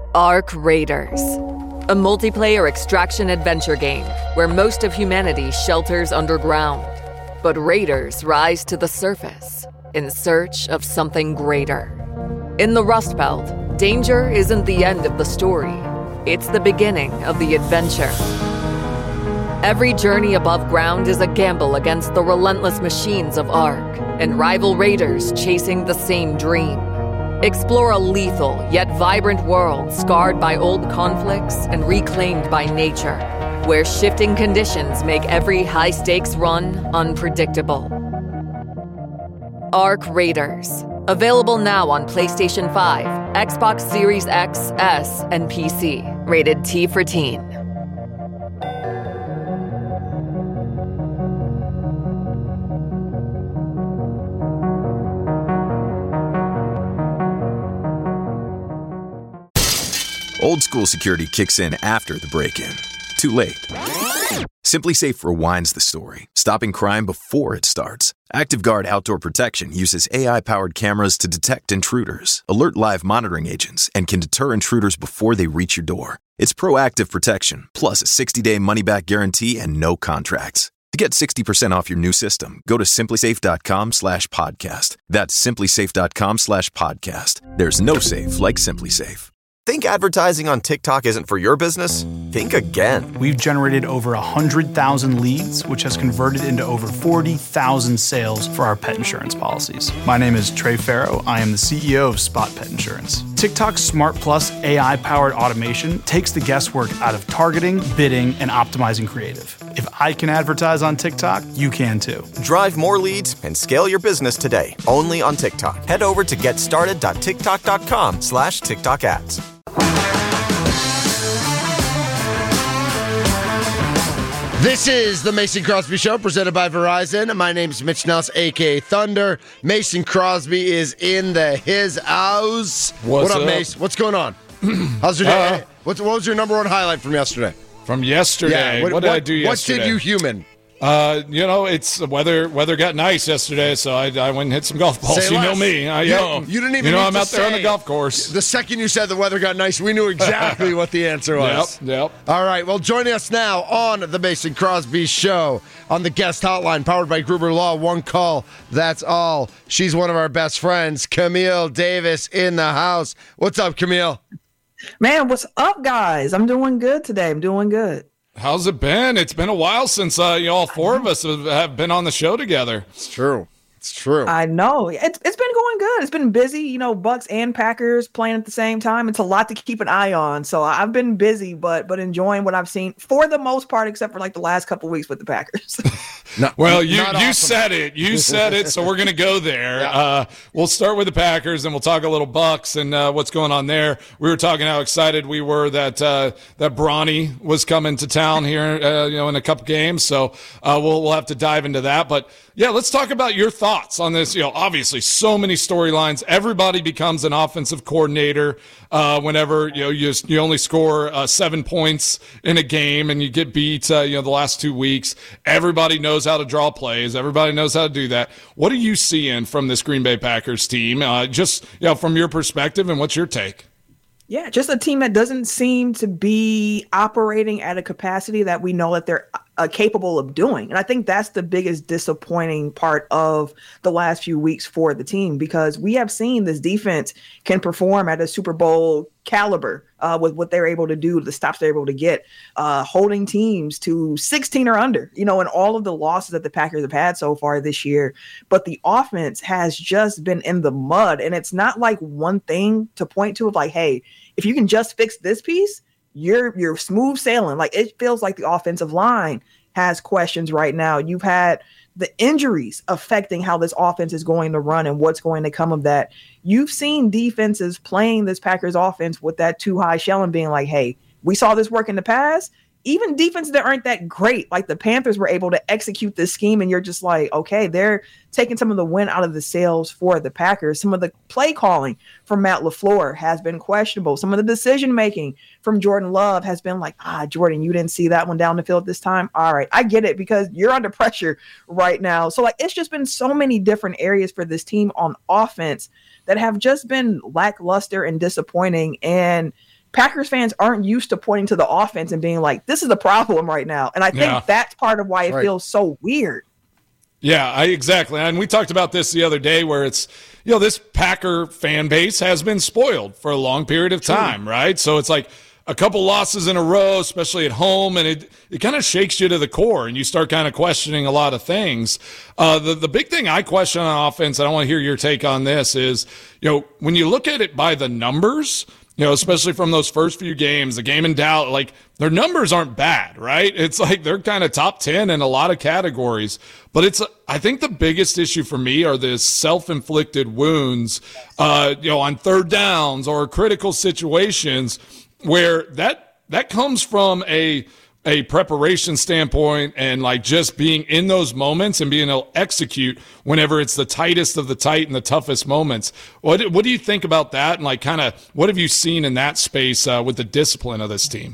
Ark Raiders, a multiplayer extraction adventure game where most of humanity shelters underground. But raiders rise to the surface in search of something greater. In the Rust Belt, danger isn't the end of the story. It's the beginning of the adventure. Every journey above ground is a gamble against the relentless machines of Ark and rival raiders chasing the same dream. Explore a lethal yet vibrant world scarred by old conflicts and reclaimed by nature, where shifting conditions make every high-stakes run unpredictable. Ark Raiders. Available now on PlayStation 5, Xbox Series X, S, and PC. Rated T for Teen. Old school security kicks in after the break-in. Too late. SimpliSafe rewinds the story, stopping crime before it starts. ActiveGuard Outdoor Protection uses AI-powered cameras to detect intruders, alert live monitoring agents, and can deter intruders before they reach your door. It's proactive protection, plus a 60-day money-back guarantee and no contracts. To get 60% off your new system, go to simplisafe.com/podcast. That's simplisafe.com/podcast. There's no safe like SimpliSafe. Think advertising on TikTok isn't for your business? Think again. We've generated over 100,000 leads, which has converted into over 40,000 sales for our pet insurance policies. My name is Trey Farrow. I am the CEO of Spot Pet Insurance. TikTok's Smart Plus AI-powered automation takes the guesswork out of targeting, bidding, and optimizing creative. If I can advertise on TikTok, you can too. Drive more leads and scale your business today, only on TikTok. Head over to getstarted.tiktok.com/TikTok ads. This is the Mason Crosby Show, presented by Verizon. My name's Mitch Nelson, a.k.a. Thunder. Mason Crosby is in his house. What up, Mace? What's going on? How's your day? What was your number one highlight from yesterday? From yesterday? Yeah, what did I do yesterday? What did you human? It's the weather got nice yesterday, so I went and hit some golf balls. Say you less. know me. You didn't even I'm need out to there on the say. golf course. The second you said the weather got nice, we knew exactly what the answer was. Yep. All right, well, joining us now on the Mason Crosby Show on the guest hotline, powered by Gruber Law. One call, that's all. She's one of our best friends, Camille Davis, in the house. What's up, Camille? Man, what's up, guys? I'm doing good today. I'm doing good. How's it been? It's been a while since all four of us have been on the show together. It's true. I know. It's been going good. It's been busy, Bucks and Packers playing at the same time. It's a lot to keep an eye on. So I've been busy, but enjoying what I've seen for the most part, except for like the last couple of weeks with the Packers. You said it. You said it. So we're going to go there. Yeah. We'll start with the Packers, and we'll talk a little Bucks and what's going on there. We were talking how excited we were that Bronny was coming to town here, in a couple games. So we'll have to dive into that. But yeah, let's talk about your thoughts on this. Obviously, so many storylines. Everybody becomes an offensive coordinator whenever you only score 7 points in a game and you get beat. The last 2 weeks, everybody knows how to draw plays. Everybody knows how to do that. What are you seeing from this Green Bay Packers team? From your perspective, and what's your take? Yeah, just a team that doesn't seem to be operating at a capacity that we know that they're capable of doing. And I think that's the biggest disappointing part of the last few weeks for the team, because we have seen this defense can perform at a Super Bowl caliber with what they're able to do, the stops they're able to get, holding teams to 16 or under, in all of the losses that the Packers have had so far this year. But the offense has just been in the mud. And it's not like one thing to point to of like, hey, if you can just fix this piece, you're smooth sailing. Like, it feels like the offensive line has questions right now. You've had the injuries affecting how this offense is going to run and what's going to come of that. You've seen defenses playing this Packers offense with that too high shell and being like, hey, we saw this work in the past. Even defenses that aren't that great, like the Panthers, were able to execute this scheme, and you're just like, okay, they're taking some of the win out of the sails for the Packers. Some of the play calling from Matt LaFleur has been questionable. Some of the decision making from Jordan Love has been like, Jordan, you didn't see that one down the field this time. All right, I get it, because you're under pressure right now. So it's just been so many different areas for this team on offense that have just been lackluster and disappointing. And Packers fans aren't used to pointing to the offense and being like, this is the problem right now. And I think that's part of why it feels so weird. Yeah, exactly. And we talked about this the other day where it's, this Packer fan base has been spoiled for a long period of time, right? So it's like a couple losses in a row, especially at home, and it kind of shakes you to the core, and you start kind of questioning a lot of things. The big thing I question on offense, and I want to hear your take on this, is, when you look at it by the numbers, especially from those first few games, the game in Dallas, like their numbers aren't bad, right? It's like they're kind of top 10 in a lot of categories. But I think the biggest issue for me are the self-inflicted wounds, on third downs or critical situations where that comes from a preparation standpoint and like just being in those moments and being able to execute whenever it's the tightest of the tight and the toughest moments. What do you think about that? And like kind of what have you seen in that space with the discipline of this team?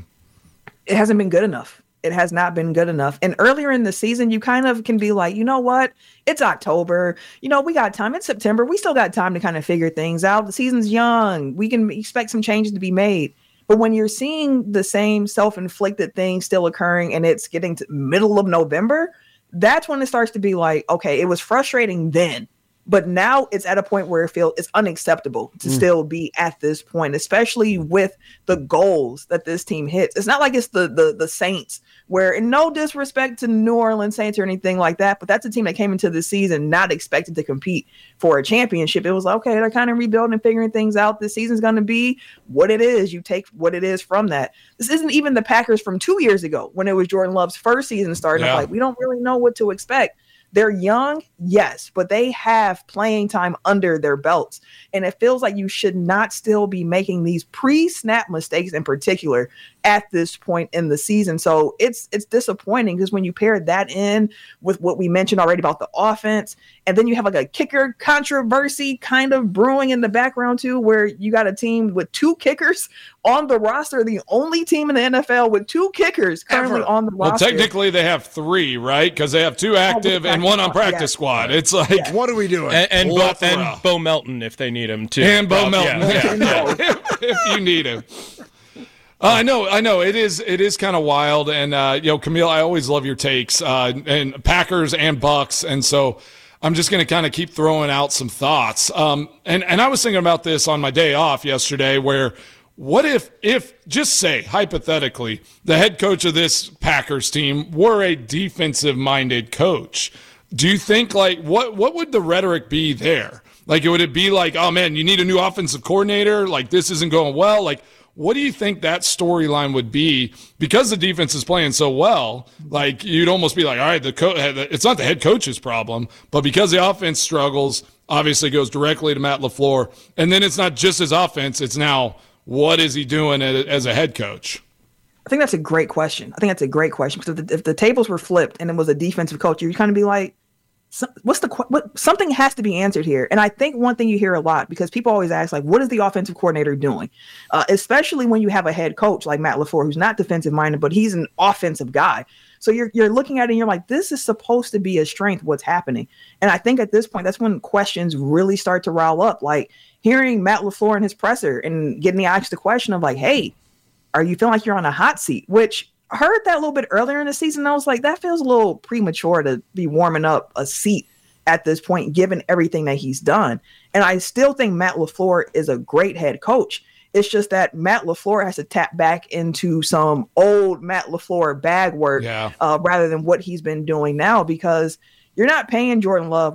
It hasn't been good enough. It has not been good enough. And earlier in the season, you kind of can be like, you know what? It's October. We got time. It's September. We still got time to kind of figure things out. The season's young. We can expect some changes to be made. But when you're seeing the same self-inflicted thing still occurring and it's getting to middle of November, that's when it starts to be like, okay, it was frustrating then, but now it's at a point where it's unacceptable to still be at this point, especially with the goals that this team hits. It's not like it's the Saints, where, in no disrespect to New Orleans Saints or anything like that, but that's a team that came into the season not expected to compete for a championship. It was like, okay, they're kind of rebuilding and figuring things out. This season's going to be what it is. You take what it is from that. This isn't even the Packers from 2 years ago when it was Jordan Love's first season starting. Like, we don't really know what to expect. They're young, yes, but they have playing time under their belts. And it feels like you should not still be making these pre-snap mistakes in particular at this point in the season. So it's disappointing because when you pair that in with what we mentioned already about the offense, and then you have like a kicker controversy kind of brewing in the background too, where you got a team with 2 kickers on the roster, the only team in the NFL with 2 kickers currently on the roster. Well, technically they have 3, right? Because they have 2 active and 1 on practice squad. It's like, what are we doing? And Bo Melton if they need him too. And Bo Melton, if you need him. I know. It is kind of wild. And, Camille, I always love your takes and Packers and Bucks. And so I'm just going to kind of keep throwing out some thoughts. And I was thinking about this on my day off yesterday where what if just say hypothetically the head coach of this Packers team were a defensive-minded coach? Do you think like what would the rhetoric be there? Like, would it be like, oh man, you need a new offensive coordinator? Like, this isn't going well. Like, what do you think that storyline would be? Because the defense is playing so well, like you'd almost be like, all right, it's not the head coach's problem, but because the offense struggles, obviously goes directly to Matt LaFleur. And then it's not just his offense. It's now, what is he doing as a head coach? I think that's a great question. Because if the tables were flipped and it was a defensive coach, you'd kind of be like, something has to be answered here. And I think one thing you hear a lot, because people always ask, like, what is the offensive coordinator doing? Especially when you have a head coach like Matt LaFleur, who's not defensive minded, but he's an offensive guy. So you're looking at it and you're like, this is supposed to be a strength. What's happening? And I think at this point, that's when questions really start to rile up. Like hearing Matt LaFleur in his presser and getting asked the question of like, hey, are you feeling like you're on a hot seat? Which I heard that a little bit earlier in the season. I was like, that feels a little premature to be warming up a seat at this point, given everything that he's done. And I still think Matt LaFleur is a great head coach. It's just that Matt LaFleur has to tap back into some old Matt LaFleur bag work rather than what he's been doing now, because you're not paying Jordan Love,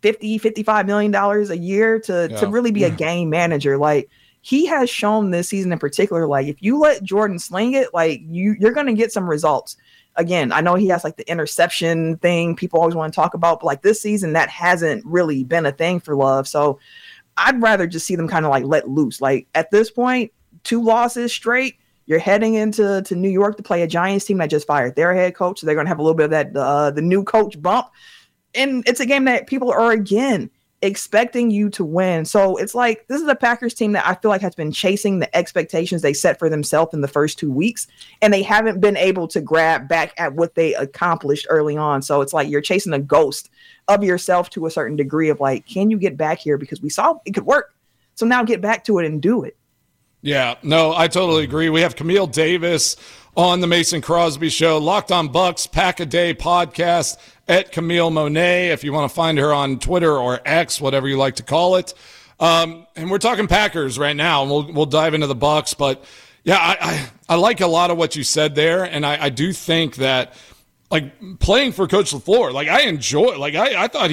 $55 million a year to really be a game manager. Like, he has shown this season in particular, like if you let Jordan sling it, like you're going to get some results. Again, I know he has like the interception thing people always want to talk about, but like this season, that hasn't really been a thing for Love. So I'd rather just see them kind of like let loose. Like at this point, 2 losses straight, you're heading into New York to play a Giants team that just fired their head coach. So they're going to have a little bit of that, the new coach bump. And it's a game that people are, again, expecting you to win. So it's like, this is a Packers team that I feel like has been chasing the expectations they set for themselves in the first 2 weeks, and they haven't been able to grab back at what they accomplished early on. So it's like you're chasing a ghost of yourself to a certain degree of like, can you get back here? Because we saw it could work. So now get back to it and do it. Yeah, no, I totally agree. We have Camille Davis on the Mason Crosby Show, Locked on Bucks, Pack a Day podcast at Camille Monet, if you want to find her on Twitter or X, whatever you like to call it. And we're talking Packers right now, and we'll dive into the Bucks. But, yeah, I like a lot of what you said there, and I do think that, like, playing for Coach LaFleur, like, I enjoy, like, I thought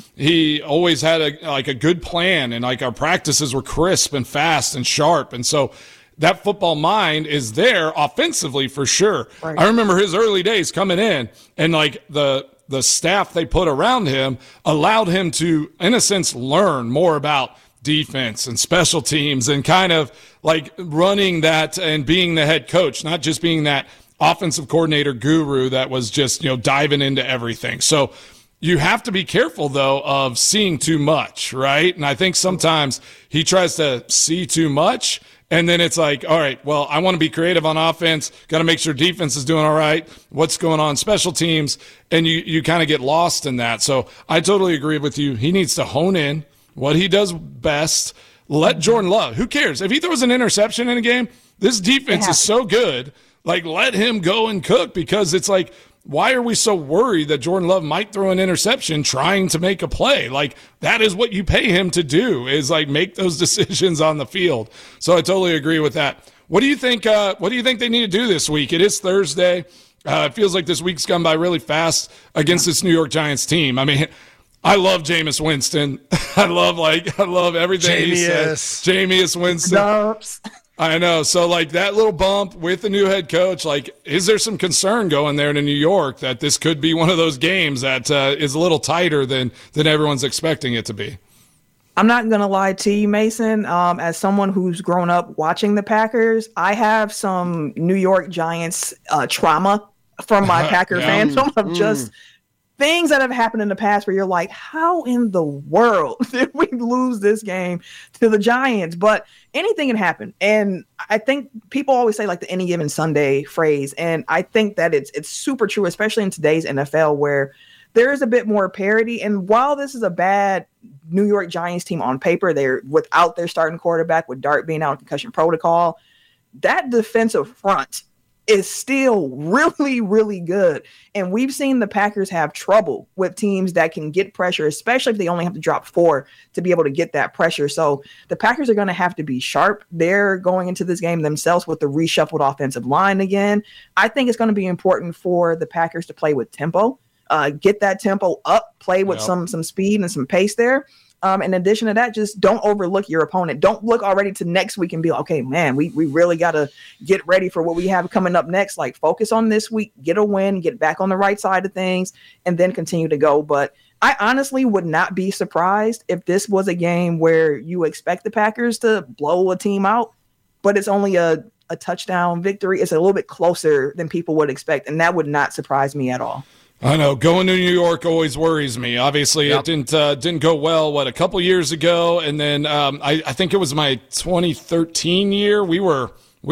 he always had a good plan, and, like, our practices were crisp and fast and sharp. And so that football mind is there offensively for sure. Right. I remember his early days coming in, and, like, the staff they put around him allowed him to, in a sense, learn more about defense and special teams and kind of, like, running that and being the head coach, not just being that offensive coordinator guru that was just, diving into everything. So you have to be careful, though, of seeing too much, right? And I think sometimes he tries to see too much, and then it's like, all right, well, I want to be creative on offense, got to make sure defense is doing all right, what's going on special teams, and you kind of get lost in that. So I totally agree with you. He needs to hone in what he does best. Let Jordan Love, who cares? If he throws an interception in a game, this defense is so good. Like, let him go and cook, because it's like, why are we so worried that Jordan Love might throw an interception trying to make a play? Like, that is what you pay him to do, is, like, make those decisions on the field. So I totally agree with that. What do you think they need to do this week? It is Thursday. It feels like this week's gone by really fast against this New York Giants team. I mean, I love Jameis Winston. I love everything he says. Jameis Winston. I know. So, like, that little bump with the new head coach, like, is there some concern going there to New York that this could be one of those games that is a little tighter than everyone's expecting it to be? I'm not going to lie to you, Mason. As someone who's grown up watching the Packers, I have some New York Giants trauma from my Packer fandom of just things that have happened in the past where you're like, how in the world did we lose this game to the Giants? But anything can happen. And I think people always say, like, the any given Sunday phrase. And I think that it's super true, especially in today's NFL, where there is a bit more parity. And while this is a bad New York Giants team on paper, they're without their starting quarterback, with Dart being out of concussion protocol, that defensive front is still really, really good. And we've seen the Packers have trouble with teams that can get pressure, especially if they only have to drop 4 to be able to get that pressure. So the Packers are going to have to be sharp. They're going into this game themselves with the reshuffled offensive line again. I think it's going to be important for the Packers to play with tempo, get that tempo up, play with some speed and some pace there. In addition to that, just don't overlook your opponent. Don't look already to next week and be like, okay, man, we really got to get ready for what we have coming up next. Like, focus on this week, get a win, get back on the right side of things, and then continue to go. But I honestly would not be surprised if this was a game where you expect the Packers to blow a team out, but it's only a touchdown victory. It's a little bit closer than people would expect, and that would not surprise me at all. I know, going to New York always worries me. Obviously, it didn't go well, a couple years ago, and then I think it was my 2013 year. We were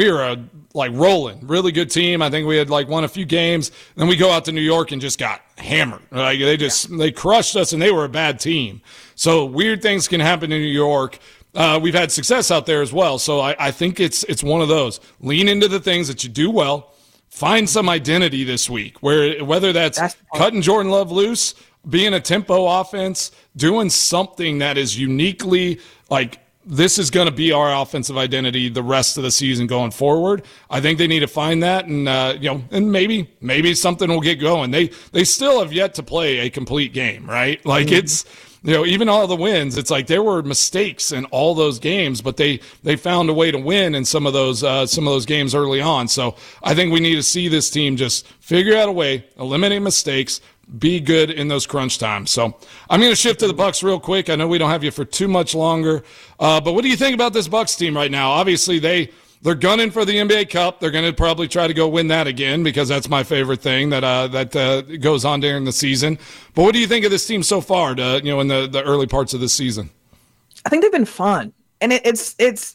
rolling, really good team. I think we had won a few games. Then we go out to New York and just got hammered. Like, they crushed us, and they were a bad team. So weird things can happen in New York. We've had success out there as well. So I think it's one of those. Lean into the things that you do well. Find some identity this week, whether that's cutting Jordan Love loose, being a tempo offense, doing something that is uniquely like, this is going to be our offensive identity the rest of the season going forward. I think they need to find that, and and maybe something will get going. They still have yet to play a complete game, right? Like, it's, even all the wins, it's like there were mistakes in all those games, but they found a way to win in some of those games early on. So I think we need to see this team just figure out a way, eliminate mistakes, be good in those crunch times. So I'm going to shift to the Bucs real quick. I know we don't have you for too much longer, but what do you think about this Bucs team right now? Obviously, they're gunning for the NBA Cup. They're going to probably try to go win that again, because that's my favorite thing that goes on during the season. But what do you think of this team so far, in the early parts of this season? I think they've been fun. And it's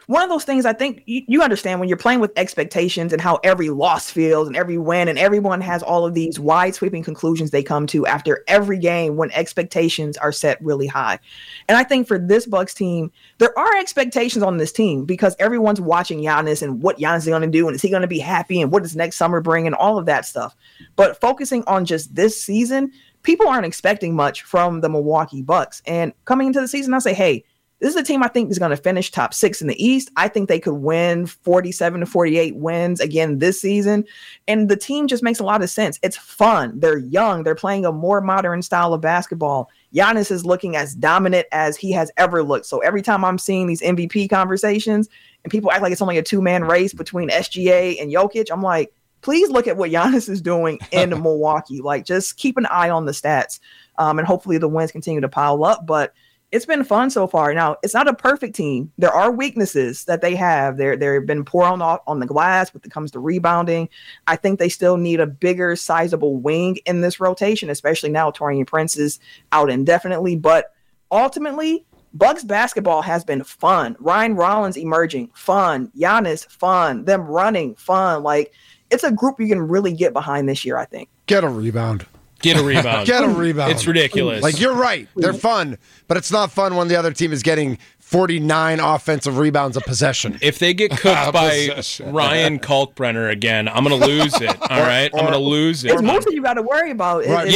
one of those things I think you understand when you're playing with expectations and how every loss feels and every win, and everyone has all of these wide sweeping conclusions they come to after every game when expectations are set really high. And I think for this Bucks team, there are expectations on this team because everyone's watching Giannis and what Giannis is going to do, and is he going to be happy, and what does next summer bring, and all of that stuff. But focusing on just this season, people aren't expecting much from the Milwaukee Bucks. And coming into the season, I say, hey, this is a team I think is going to finish top 6 in the East. I think they could win 47 to 48 wins again this season. And the team just makes a lot of sense. It's fun. They're young. They're playing a more modern style of basketball. Giannis is looking as dominant as he has ever looked. So every time I'm seeing these MVP conversations and people act like it's only a 2-man race between SGA and Jokic, I'm like, please look at what Giannis is doing in Milwaukee. Like, just keep an eye on the stats. And hopefully the wins continue to pile up. But it's been fun so far. Now, it's not a perfect team. There are weaknesses that they have. They've been poor on the glass when it comes to rebounding. I think they still need a bigger, sizable wing in this rotation, especially now Taurean Prince is out indefinitely. But ultimately, Bucks basketball has been fun. Ryan Rollins emerging, fun. Giannis, fun. Them running, fun. Like, it's a group you can really get behind this year, I think. Get a rebound. Get a rebound. Get a rebound. It's ridiculous. Like, you're right. They're fun, but it's not fun when the other team is getting 49 offensive rebounds a possession. If they get cooked by Ryan Kalkbrenner again, I'm going to lose it. All right? I'm going to lose it. It's mostly you got to worry about. Right.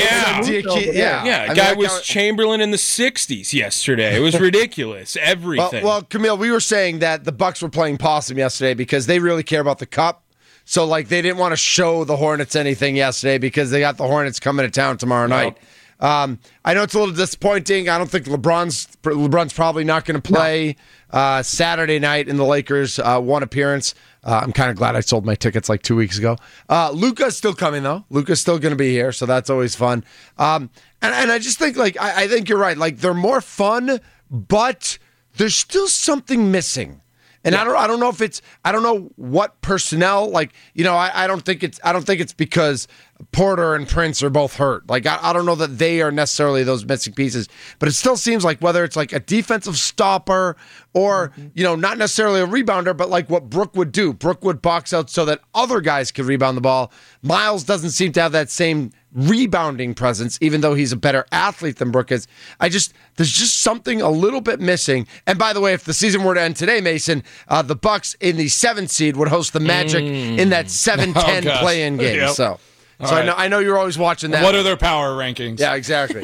Yeah. Guy was Chamberlain in the 60s yesterday. It was ridiculous. Everything. Well, Camille, we were saying that the Bucks were playing possum yesterday because they really care about the cup. So, like, they didn't want to show the Hornets anything yesterday because they got the Hornets coming to town tomorrow night. I know it's a little disappointing. I don't think LeBron's probably not going to play Saturday night in the Lakers one appearance. I'm kind of glad I sold my tickets like 2 weeks ago. Luka's still coming, though. Luka's still going to be here, so that's always fun. And I just think, like, I think you're right. Like, they're more fun, but there's still something missing. And I don't know if it's, I don't know what personnel, like, you know, I don't think it's because Porter and Prince are both hurt. Like, I don't know that they are necessarily those missing pieces, but it still seems like whether it's like a defensive stopper or, you know, not necessarily a rebounder, but like what Brook would do. Brook would box out so that other guys could rebound the ball. Miles doesn't seem to have that same rebounding presence, even though he's a better athlete than Brook is. There's just something a little bit missing. And by the way, if the season were to end today, Mason, the Bucks in the 7th seed would host the Magic in that 7-10 play-in game. Yep. So right. I know you're always watching that. What are their power rankings? Yeah, exactly.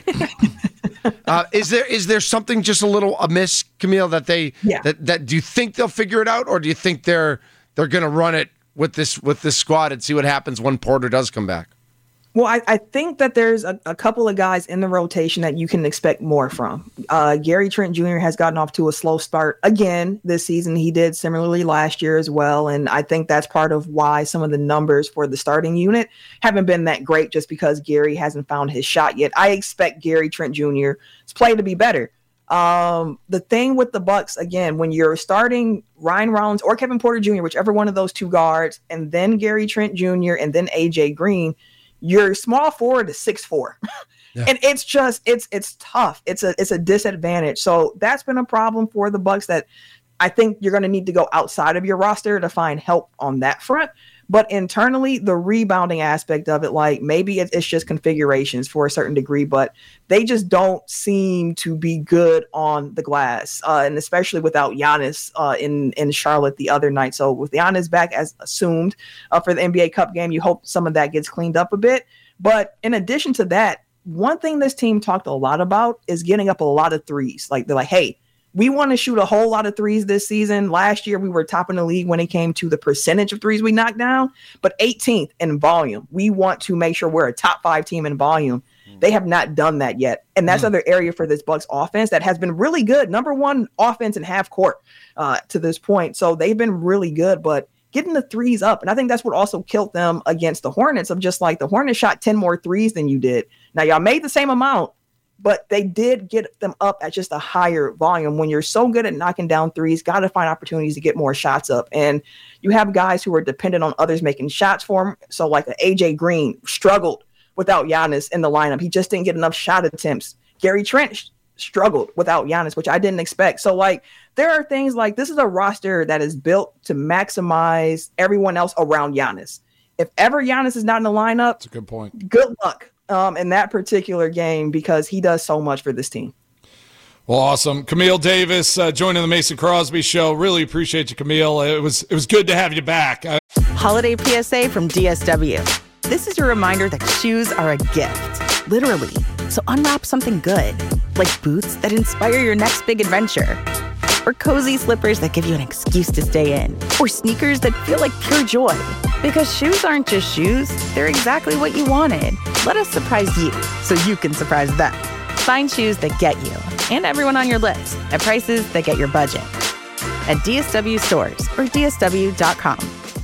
Is there something just a little amiss, Camille, that that do you think they'll figure it out, or do you think they're going to run it with this squad and see what happens when Porter does come back? Well, I think that there's a couple of guys in the rotation that you can expect more from. Gary Trent Jr. has gotten off to a slow start again this season. He did similarly last year as well. And I think that's part of why some of the numbers for the starting unit haven't been that great, just because Gary hasn't found his shot yet. I expect Gary Trent Jr.'s play to be better. The thing with the Bucks, again, when you're starting Ryan Rollins or Kevin Porter Jr., whichever one of those two guards, and then Gary Trent Jr. and then AJ Green, your small forward is 6'4", and it's tough. It's a disadvantage. So that's been a problem for the Bucks that I think you're going to need to go outside of your roster to find help on that front. But internally, the rebounding aspect of it, like maybe it's just configurations for a certain degree, but they just don't seem to be good on the glass, and especially without Giannis in Charlotte the other night. So with Giannis back as assumed for the NBA Cup game, you hope some of that gets cleaned up a bit. But in addition to that, one thing this team talked a lot about is getting up a lot of threes. Like, they're like, hey, we want to shoot a whole lot of threes this season. Last year, we were top in the league when it came to the percentage of threes we knocked down, but 18th in volume. We want to make sure we're a top 5 team in volume. They have not done that yet. And that's another area for this Bucks offense that has been really good. Number 1 offense in half court to this point. So they've been really good, but getting the threes up. And I think that's what also killed them against the Hornets, of just like the Hornets shot 10 more threes than you did. Now, y'all made the same amount, but they did get them up at just a higher volume. When you're so good at knocking down threes, got to find opportunities to get more shots up. And you have guys who are dependent on others making shots for them. So like AJ Green struggled without Giannis in the lineup. He just didn't get enough shot attempts. Gary Trent struggled without Giannis, which I didn't expect. So like there are things like this is a roster that is built to maximize everyone else around Giannis. If ever Giannis is not in the lineup, that's a good point. Good luck in that particular game because he does so much for this team. Well, awesome. Camille Davis joining the Mason Crosby Show. Really appreciate you, Camille. It was good to have you back. Holiday PSA from DSW. This is your reminder that shoes are a gift, literally. So unwrap something good, like boots that inspire your next big adventure, or cozy slippers that give you an excuse to stay in, or sneakers that feel like pure joy. Because shoes aren't just shoes, they're exactly what you wanted. Let us surprise you so you can surprise them. Find shoes that get you and everyone on your list at prices that get your budget. At DSW stores or DSW.com.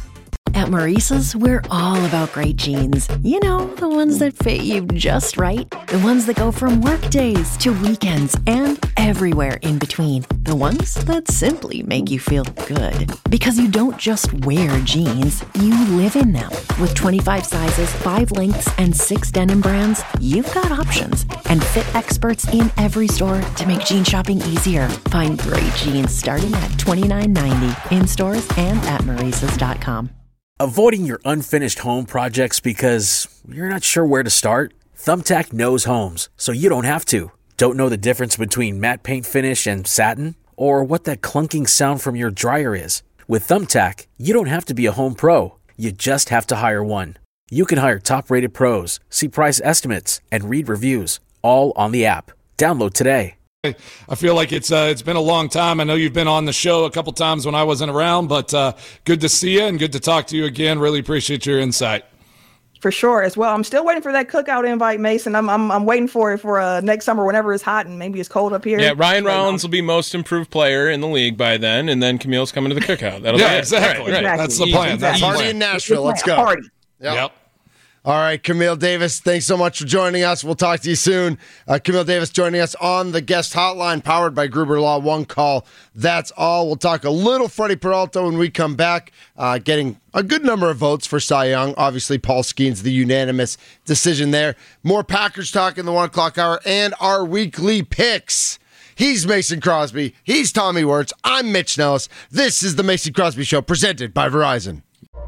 At Maurice's, we're all about great jeans. You know, the ones that fit you just right. The ones that go from work days to weekends and everywhere in between. The ones that simply make you feel good. Because you don't just wear jeans, you live in them. With 25 sizes, 5 lengths, and 6 denim brands, you've got options. And fit experts in every store to make jean shopping easier. Find great jeans starting at $29.90 in stores and at Maurice's.com. Avoiding your unfinished home projects because you're not sure where to start? Thumbtack knows homes, so you don't have to. Don't know the difference between matte paint finish and satin? Or what that clunking sound from your dryer is? With Thumbtack, you don't have to be a home pro. You just have to hire one. You can hire top-rated pros, see price estimates, and read reviews, all on the app. Download today. I feel like it's been a long time. I know you've been on the show a couple times when I wasn't around, but good to see you and good to talk to you again. Really appreciate your insight. For sure, as well. I'm still waiting for that cookout invite, Mason. I'm waiting for it for next summer whenever it's hot and maybe it's cold up here. Yeah, Ryan Rollins will be most improved player in the league by then, and then Camille's coming to the cookout. That'll be it. Exactly. Right. That's the plan. That's party in Nashville. Let's go. Party. Yep. All right, Camille Davis, thanks so much for joining us. We'll talk to you soon. Camille Davis joining us on the guest hotline powered by Gruber Law. One call, that's all. We'll talk a little Freddie Peralta when we come back, getting a good number of votes for Cy Young. Obviously, Paul Skeens, the unanimous decision there. More Packers talk in the 1 o'clock hour and our weekly picks. He's Mason Crosby. He's Tommy Wirtz. I'm Mitch Nellis. This is the Mason Crosby Show presented by Verizon.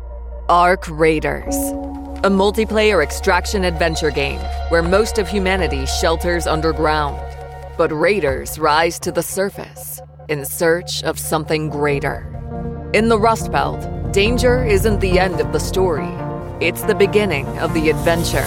Arc Raiders. A multiplayer extraction adventure game where most of humanity shelters underground. But raiders rise to the surface in search of something greater. In the Rust Belt, danger isn't the end of the story. It's the beginning of the adventure.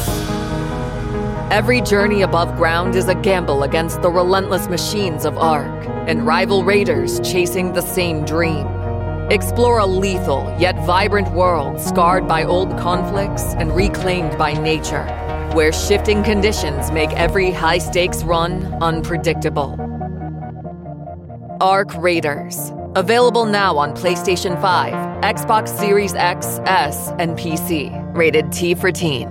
Every journey above ground is a gamble against the relentless machines of Arc and rival raiders chasing the same dream. Explore a lethal yet vibrant world scarred by old conflicts and reclaimed by nature, where shifting conditions make every high-stakes run unpredictable. Arc Raiders. Available now on PlayStation 5, Xbox Series X, S, and PC. Rated T for Teen.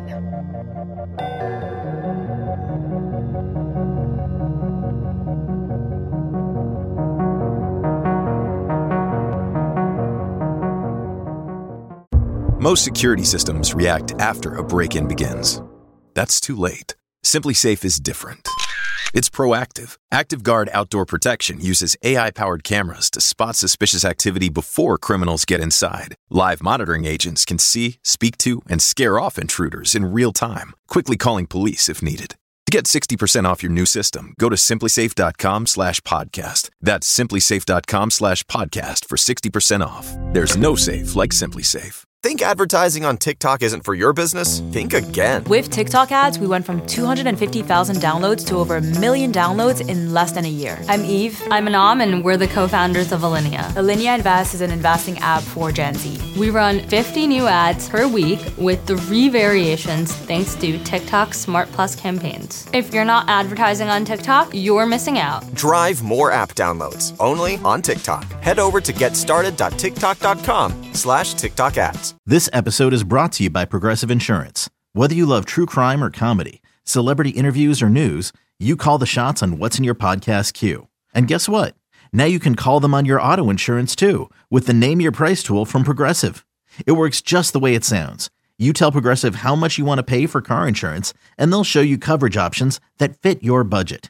Most security systems react after a break-in begins. That's too late. SimpliSafe is different. It's proactive. ActiveGuard Outdoor Protection uses AI-powered cameras to spot suspicious activity before criminals get inside. Live monitoring agents can see, speak to, and scare off intruders in real time, quickly calling police if needed. To get 60% off your new system, go to SimpliSafe.com/podcast. That's SimpliSafe.com/podcast for 60% off. There's no safe like SimpliSafe. Think advertising on TikTok isn't for your business? Think again. With TikTok ads, we went from 250,000 downloads to over 1 million downloads in less than a year. I'm Eve. I'm Anam, and we're the co-founders of Alinea. Alinea Invest is an investing app for Gen Z. We run 50 new ads per week with 3 variations thanks to TikTok Smart Plus campaigns. If you're not advertising on TikTok, you're missing out. Drive more app downloads only on TikTok. Head over to getstarted.tiktok.com/TikTok ads. This episode is brought to you by Progressive Insurance. Whether you love true crime or comedy, celebrity interviews or news, you call the shots on what's in your podcast queue. And guess what? Now you can call them on your auto insurance too with the Name Your Price tool from Progressive. It works just the way it sounds. You tell Progressive how much you want to pay for car insurance, and they'll show you coverage options that fit your budget.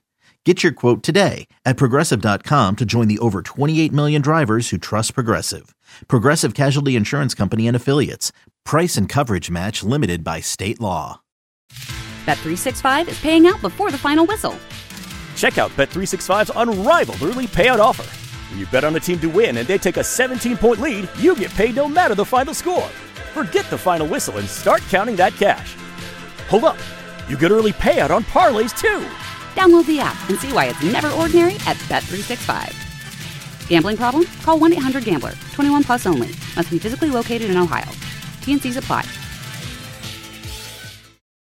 Get your quote today at Progressive.com to join the over 28 million drivers who trust Progressive. Progressive Casualty Insurance Company and Affiliates. Price and coverage match limited by state law. Bet365 is paying out before the final whistle. Check out Bet365's unrivaled early payout offer. When you bet on a team to win and they take a 17-point lead, you get paid no matter the final score. Forget the final whistle and start counting that cash. Hold up. You get early payout on parlays, too. Download the app and see why it's never ordinary at Bet365. Gambling problem? Call 1-800-GAMBLER. 21 plus only. Must be physically located in Ohio. T&Cs apply.